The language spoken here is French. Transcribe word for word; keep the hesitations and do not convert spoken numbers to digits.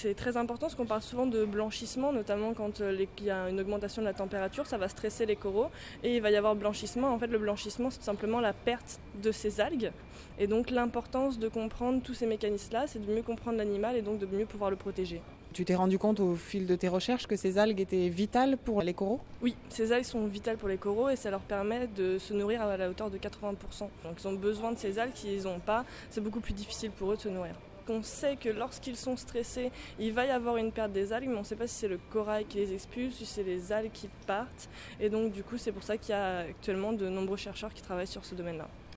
C'est très important parce qu'on parle souvent de blanchissement, notamment quand il y a une augmentation de la température, ça va stresser les coraux et il va y avoir blanchissement. En fait, le blanchissement, c'est tout simplement la perte de ces algues. Et donc l'importance de comprendre tous ces mécanismes-là, c'est de mieux comprendre l'animal et donc de mieux pouvoir le protéger. Tu t'es rendu compte au fil de tes recherches que ces algues étaient vitales pour les coraux ? Oui, ces algues sont vitales pour les coraux et ça leur permet de se nourrir à la hauteur de quatre-vingts pour cent. Donc ils ont besoin de ces algues, s'ils les ont pas, c'est beaucoup plus difficile pour eux de se nourrir. On sait que lorsqu'ils sont stressés, il va y avoir une perte des algues, mais on ne sait pas si c'est le corail qui les expulse, si c'est les algues qui partent. Et donc du coup, c'est pour ça qu'il y a actuellement de nombreux chercheurs qui travaillent sur ce domaine-là.